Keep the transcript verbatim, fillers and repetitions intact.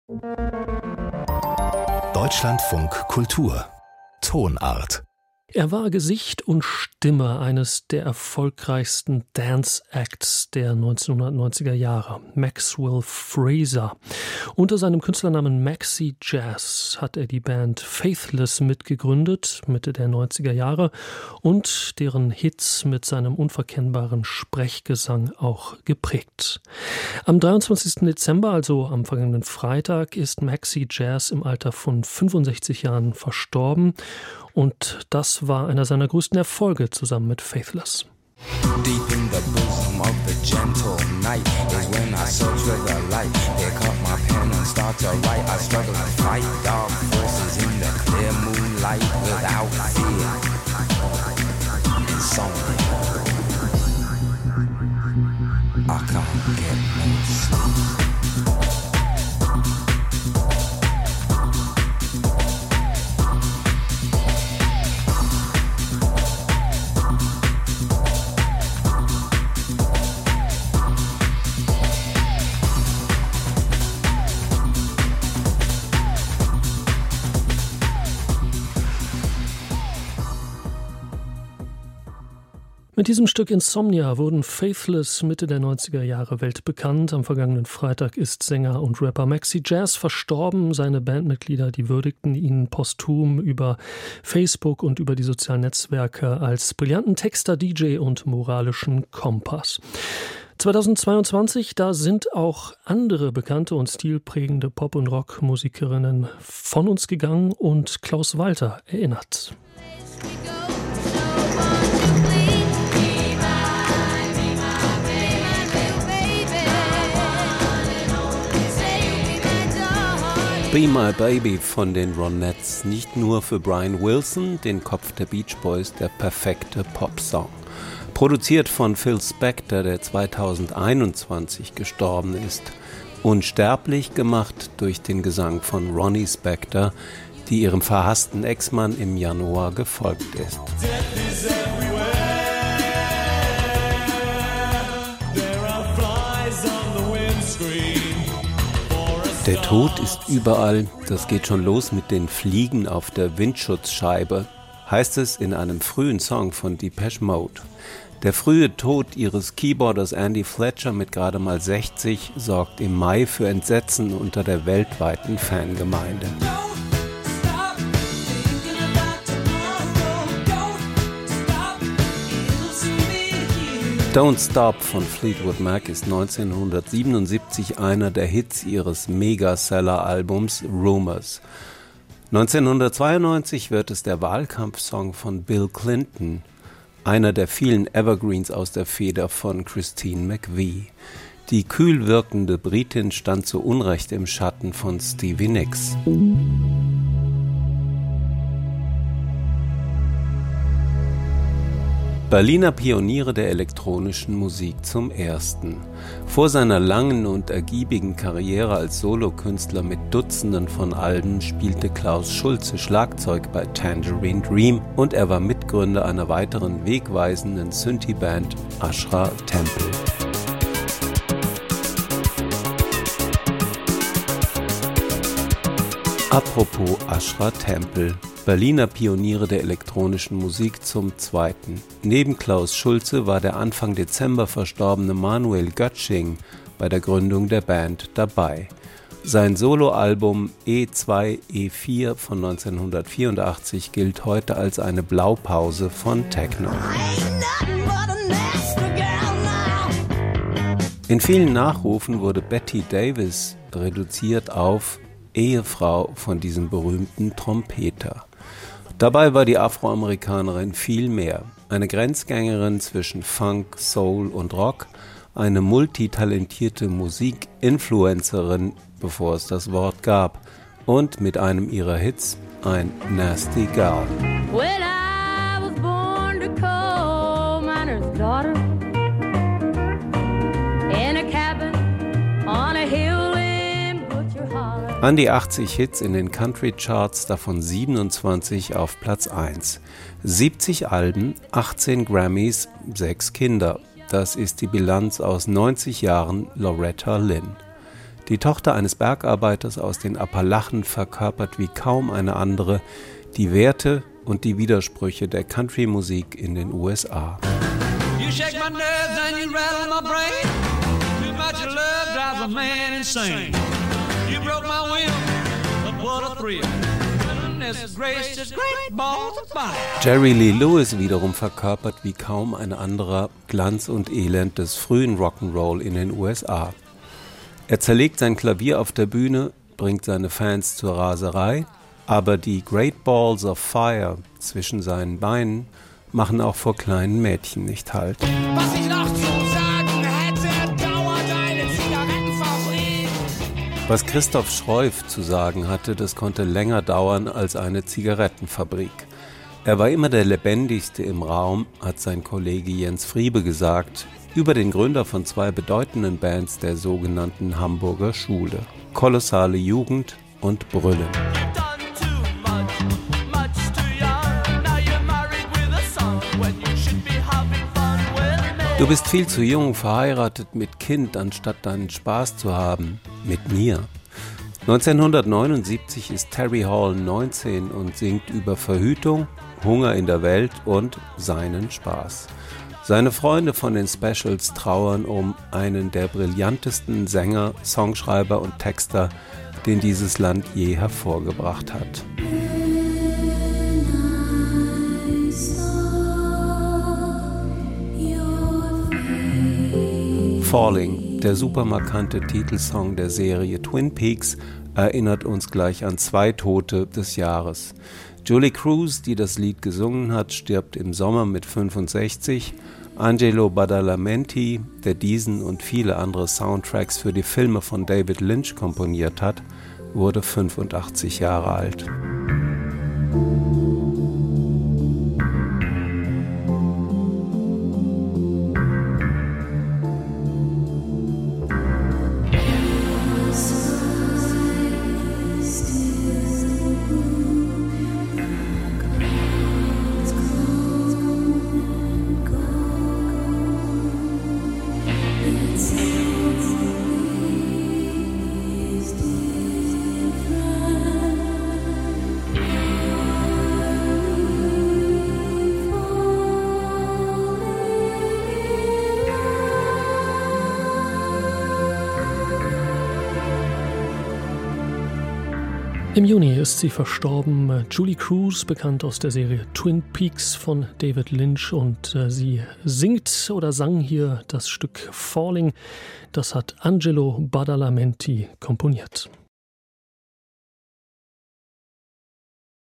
Deutschlandfunk Kultur Tonart. Er war Gesicht und Stimme eines der erfolgreichsten Dance-Acts der neunzehnhundertneunziger Jahre, Maxwell Fraser. Unter seinem Künstlernamen Maxi Jazz hat er die Band Faithless mitgegründet, Mitte der neunziger Jahre, und deren Hits mit seinem unverkennbaren Sprechgesang auch geprägt. Am dreiundzwanzigsten Dezember, also am vergangenen Freitag, ist Maxi Jazz im Alter von fünfundsechzig Jahren verstorben. Und das war einer seiner größten Erfolge zusammen mit Faithless. Deep in the bosom of the gentle night is when I search for the light. Pick up my pen and start to write. I struggle to fight dark forces in the clear moonlight without fear. Insomnia. I can't get no sleep. Mit diesem Stück Insomnia wurden Faithless Mitte der neunziger Jahre weltbekannt. Am vergangenen Freitag ist Sänger und Rapper Maxi Jazz verstorben. Seine Bandmitglieder, die würdigten ihn posthum über Facebook und über die sozialen Netzwerke als brillanten Texter, D J und moralischen Kompass. zweitausendzweiundzwanzig, da sind auch andere bekannte und stilprägende Pop- und Rockmusikerinnen von uns gegangen und Klaus Walter erinnert. Be My Baby von den Ronettes, nicht nur für Brian Wilson, den Kopf der Beach Boys, der perfekte Popsong. Produziert von Phil Spector, der zweitausendeinundzwanzig gestorben ist. Unsterblich gemacht durch den Gesang von Ronnie Spector, die ihrem verhassten Ex-Mann im Januar gefolgt ist. Der Tod ist überall, das geht schon los mit den Fliegen auf der Windschutzscheibe, heißt es in einem frühen Song von Depeche Mode. Der frühe Tod ihres Keyboarders Andy Fletcher mit gerade mal sechzig sorgt im Mai für Entsetzen unter der weltweiten Fangemeinde. Don't Stop von Fleetwood Mac ist neunzehnhundertsiebenundsiebzig einer der Hits ihres Megaseller-Albums Rumors. neunzehnhundertzweiundneunzig wird es der Wahlkampfsong von Bill Clinton, einer der vielen Evergreens aus der Feder von Christine McVie. Die kühl wirkende Britin stand zu Unrecht im Schatten von Stevie Nicks. Berliner Pioniere der elektronischen Musik zum ersten. Vor seiner langen und ergiebigen Karriere als Solokünstler mit Dutzenden von Alben spielte Klaus Schulze Schlagzeug bei Tangerine Dream und er war Mitgründer einer weiteren wegweisenden Synthie-Band Ashra Temple. Apropos Ashra Temple. Berliner Pioniere der elektronischen Musik zum zweiten. Neben Klaus Schulze war der Anfang Dezember verstorbene Manuel Götsching bei der Gründung der Band dabei. Sein Soloalbum E zwei E vier von neunzehnhundertvierundachtzig gilt heute als eine Blaupause von Techno. In vielen Nachrufen wurde Betty Davis reduziert auf Ehefrau von diesem berühmten Trompeter. Dabei war die Afroamerikanerin viel mehr. Eine Grenzgängerin zwischen Funk, Soul und Rock, eine multitalentierte Musik-Influencerin, bevor es das Wort gab, und mit einem ihrer Hits ein Nasty Gal. When I was born to coal miner's daughter in a cabin on a hill in Butcher Hollow. An die achtzig Hits in den Country-Charts, davon siebenundzwanzig auf Platz eins. siebzig Alben, achtzehn Grammys, sechs Kinder. Das ist die Bilanz aus neunzig Jahren Loretta Lynn. Die Tochter eines Bergarbeiters aus den Appalachen verkörpert wie kaum eine andere die Werte und die Widersprüche der Country-Musik in den U S A. You shake my nerves and you rattle my brain. Too much love drives a man insane. You broke my will, but what a thrill. Goodness gracious, great balls of fire. Jerry Lee Lewis wiederum verkörpert wie kaum ein anderer Glanz und Elend des frühen Rock'n'Roll in den U S A. Er zerlegt sein Klavier auf der Bühne, bringt seine Fans zur Raserei, aber die Great Balls of Fire zwischen seinen Beinen machen auch vor kleinen Mädchen nicht Halt. Was ich noch zu sagen hätte, dauert eine Zigarettenfabrik. Was Christoph Schroif zu sagen hatte, das konnte länger dauern als eine Zigarettenfabrik. Er war immer der lebendigste im Raum, hat sein Kollege Jens Friebe gesagt, über den Gründer von zwei bedeutenden Bands der sogenannten Hamburger Schule. Kolossale Jugend und Brüllen. Du bist viel zu jung, verheiratet mit Kind, anstatt deinen Spaß zu haben. Mit mir. neunzehnhundertneunundsiebzig ist Terry Hall neunzehn und singt über Verhütung, Hunger in der Welt und seinen Spaß. Seine Freunde von den Specials trauern um einen der brillantesten Sänger, Songschreiber und Texter, den dieses Land je hervorgebracht hat. Falling, der supermarkante Titelsong der Serie Twin Peaks, erinnert uns gleich an zwei Tote des Jahres. Julie Cruz, die das Lied gesungen hat, stirbt im Sommer mit fünfundsechzig. Angelo Badalamenti, der diesen und viele andere Soundtracks für die Filme von David Lynch komponiert hat, wurde fünfundachtzig Jahre alt. Im Juni ist sie verstorben. Julie Cruz, bekannt aus der Serie Twin Peaks von David Lynch, und äh, sie singt oder sang hier das Stück Falling. Das hat Angelo Badalamenti komponiert.